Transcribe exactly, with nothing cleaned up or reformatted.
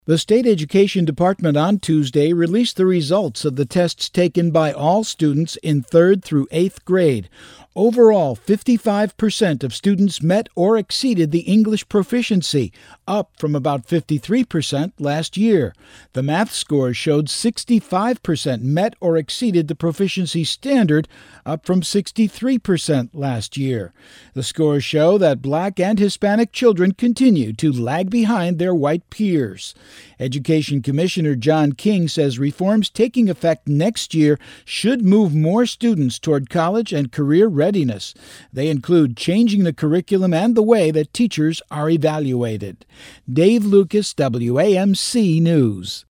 The state education department on Tuesday released the results of the tests taken by all students in third through eighth grade. Overall, fifty-five percent of students met or exceeded the English proficiency, up from about fifty-three percent last year. The math scores showed sixty-five percent met or exceeded the proficiency standard, up from sixty-three percent last year. The scores show that Black and Hispanic children continue to lag behind their white peers. Education Commissioner John King says reforms taking effect next year should move more students toward college and career readiness. They include changing the curriculum and the way that teachers are evaluated. Dave Lucas, W A M C News.